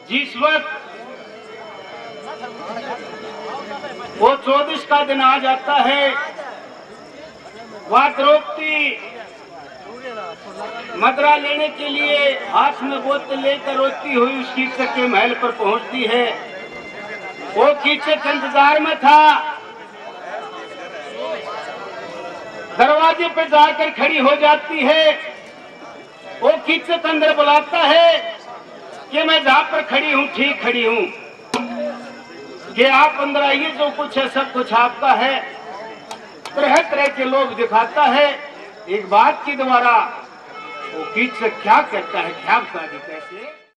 जिस वक्त वो 24 का दिन आ जाता है, वह द्रौपदी मदरा लेने के लिए हाथ में बोतल लेकर रोती हुई उस कीचक के महल पर पहुंचती है। वो कीचक इंतजार में था, दरवाजे पर जाकर खड़ी हो जाती है। वो कीचक अंदर बुलाता है कि मैं जहां पर खड़ी हूं ठीक खड़ी हूं, कि आप अंदर आइए, जो कुछ है सब कुछ आपका है। तरह तरह के लोग दिखाता है। एक बात के द्वारा वो कीचक क्या करता है, क्या बता दी कैसे।